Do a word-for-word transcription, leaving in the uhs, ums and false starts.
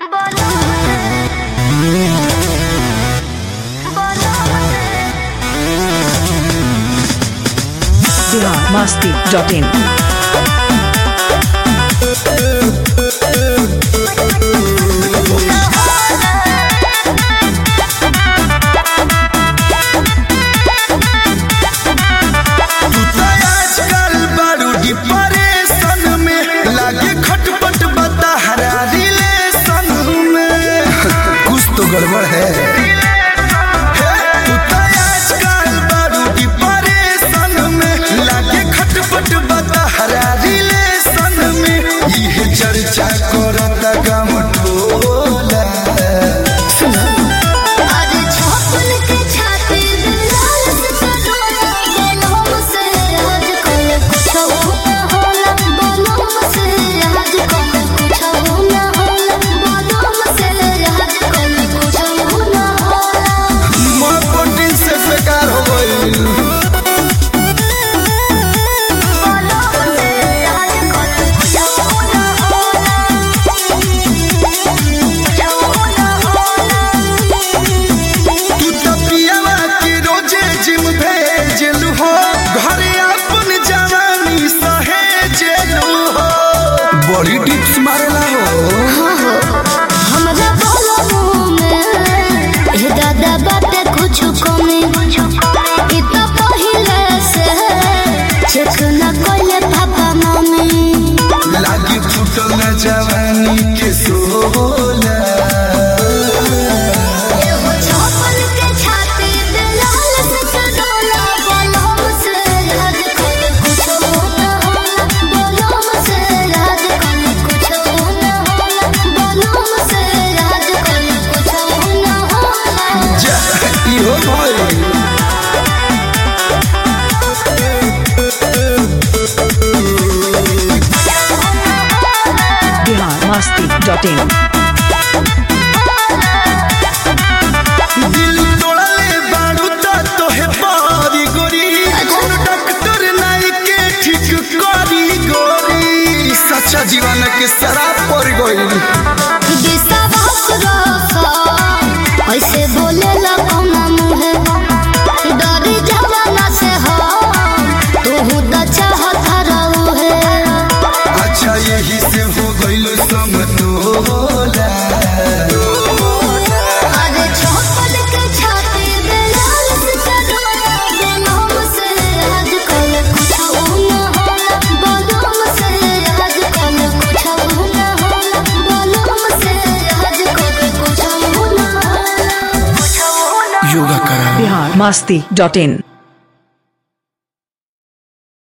Bihar Masti dot in. गड़बड़ है तू तो आजकल बड़ू डिप्रेशन में लागे खटपट बता हरा रिलेशन में ये चर्चा करता गम टोला आज छापल के छाती लाल से डोला बोलो से आज कल कुछ ना होला बोलो से आज कल कुछ ना होला बोलो से आज कल बेकार हो गई। तू तो पियावा के रोजे जिम भेजलू हो घरे अपन जवानी सहेजलू हो बड़ी टिप्स मारला हो हमरा बोलो में ए दादा बाटे कुछ कमी इतना पहिले से चेक न कोइले पापा मम्मी लागी फुटल न जवानी के सोला एगो छापल के छाती लाल से डोला बोलो से आज कल कुछ ना होला बोलो से आज कल कुछ ना होला बोलो से आज कल कुछ ना होला जा इहो भाई बिहार मस्ती डॉट इन। दिल तोड़ले बारू ता तोहे बारी गोरी कौन डॉक्टर नाई के ठीक करी गोरी सच्चा जीवन के शराब पड़ गई विश्वास रखो ऐसे बोले ला कौना मुहे डरी जवाना से हो तू तो चाहत रहू है अच्छा यही से हो गइल समतोला अरे छापल के छाती लाल से डोला बोलो से आज कल कुछ ना होला बोलो से आज कल कुछ ना होला बोलो से आज कल कुछ ना होला योगा करा बिहार मस्ती डॉट इन।